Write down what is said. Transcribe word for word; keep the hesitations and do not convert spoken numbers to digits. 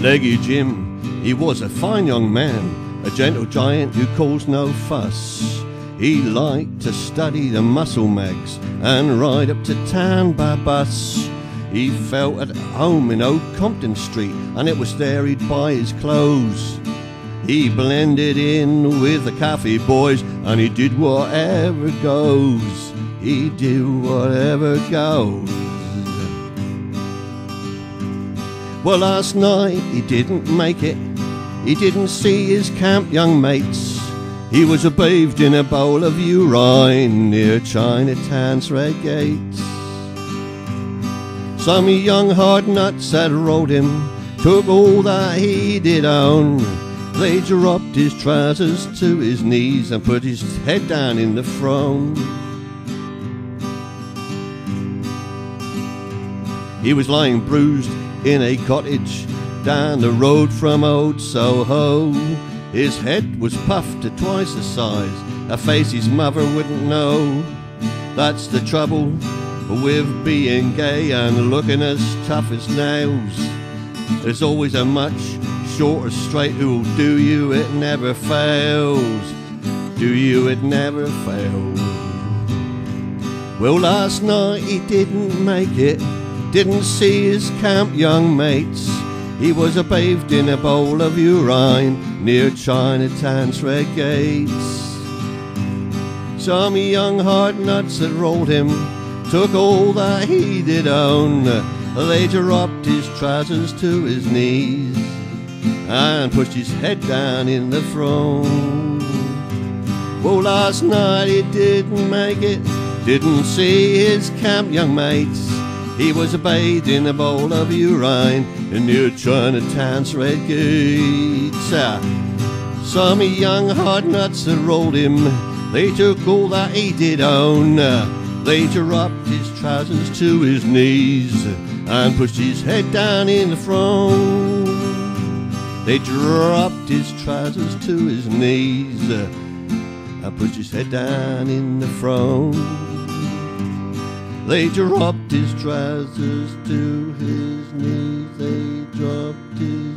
Leggy Jim, he was a fine young man, a gentle giant who caused no fuss. He liked to study the muscle mags and ride up to town by bus. He felt at home in Old Compton Street, and it was there he'd buy his clothes. He blended in with the cafe boys, and he did whatever goes. He did whatever goes. Well, last night he didn't make it. He didn't see his camp young mates. He was bathed in a bowl of urine near Chinatown's red gates. Some young hard nuts that rode him took all that he did own. They dropped his trousers to his knees and put his head down in the throne. He was lying bruised in a cottage down the road from Old Soho. His head was puffed to twice the size, a face his mother wouldn't know. That's the trouble with being gay and looking as tough as nails. There's always a much shorter straight who'll do you, it never fails. Do you, it never fails. Well, last night he didn't make it, didn't see his camp young mates. He was a bathed in a bowl of urine near Chinatown's red gates. Some young hard nuts that rolled him took all that he did own. They dropped his trousers to his knees and pushed his head down in the throne. Well, last night he didn't make it, didn't see his camp young mates. He was bathed in a bowl of urine near Chinatown's red gates. Some young hard nuts that rolled him, they took all that he did own. They dropped his trousers to his knees and pushed his head down in the throne. They dropped his trousers to his knees and pushed his head down in the throne. They dropped his trousers to his knees. They dropped his